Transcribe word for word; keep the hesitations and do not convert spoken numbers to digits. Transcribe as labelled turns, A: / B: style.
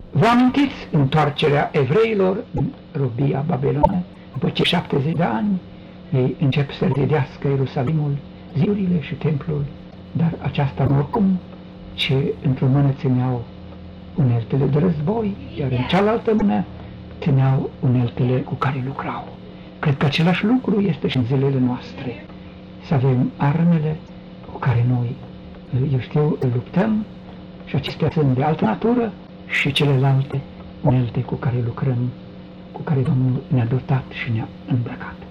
A: Vă amintiți întoarcerea evreilor în robia Babilonă? După ce șaptezeci de ani ei încep să zidească Ierusalimul, zidurile și templul, dar aceasta nu oricum, ce într-o mână țineau uneltele de război, iar în cealaltă mână țineau uneltele cu care lucrau. Cred că același lucru este și în zilele noastre. Să avem armele cu care noi, eu știu, luptăm, și acestea sunt de altă natură, și celelalte unelte cu care lucrăm, cu care Domnul ne-a dotat și ne-a îmbrăcat.